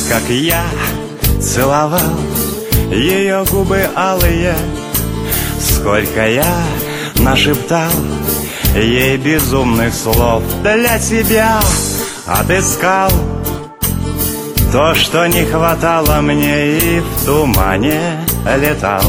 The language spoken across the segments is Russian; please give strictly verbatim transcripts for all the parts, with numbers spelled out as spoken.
как я целовал ее губы алые, сколько я нашептал ей безумных слов. Для тебя отыскал то, что не хватало мне, и в тумане летал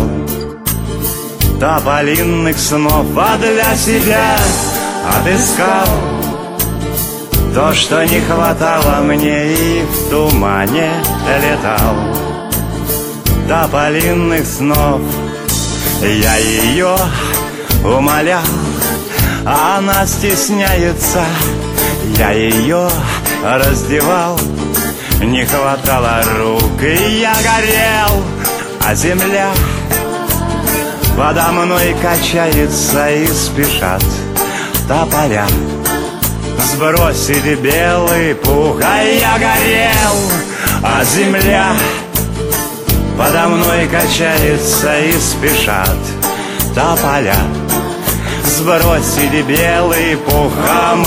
тополинных снов. А для себя отыскал то, что не хватало мне, и в тумане летал тополинных снов. Я ее умолял, а она стесняется. Я ее раздевал, не хватало рук, и я горел, а земля подо мной качается, и спешат тополя сбросить белый пух. А я горел, а земля подо мной качается, и спешат тополя сбросить белый пух. А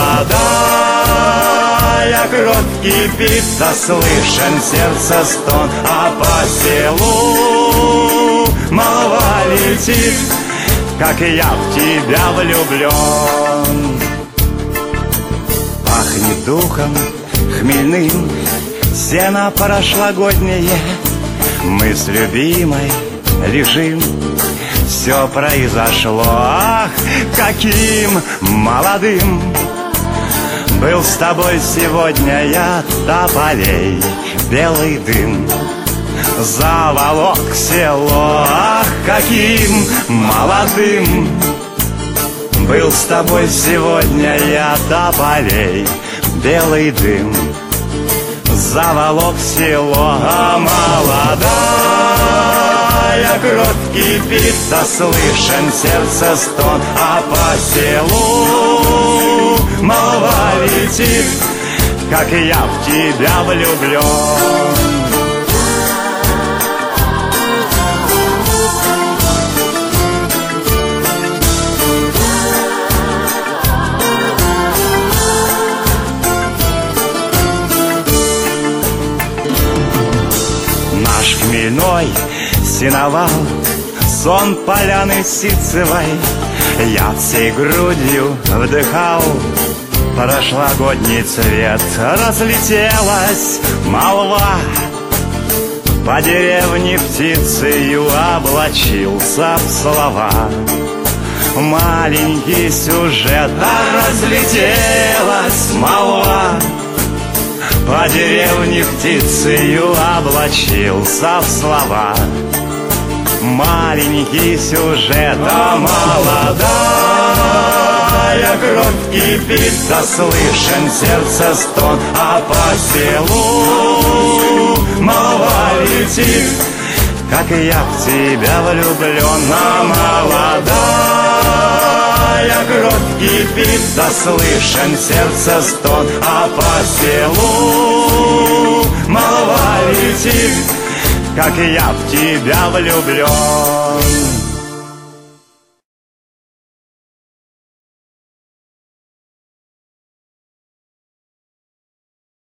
молодая кровь кипит, а слышен сердце стон, а по селу молва летит, как я в тебя влюблен. Пахнет духом хмельным сено прошлогоднее, мы с любимой лежим, все произошло. Ах, каким молодым был с тобой сегодня я, тополей белый дым заволок село. Ах, каким молодым был с тобой сегодня я, тополей белый дым заволок село. А молодая кровь кипит, а слышен сердце стон, а по селу молва летит, как я в тебя влюблен. Наш хмельной сеновал, сон поляны ситцевой, я всей грудью вдыхал прошлогодний цвет. Разлетелась молва по деревне птицею, облачился в слова маленький сюжет. А разлетелась молва по деревне птицею, облачился в слова маленький сюжет. А молодая кровь кипит, а слышен сердце стон, а по селу молва летит, как я в тебя влюблен. А молодая кровь кипит, а слышен сердце стон, а по селу молва летит, как я в тебя влюблен.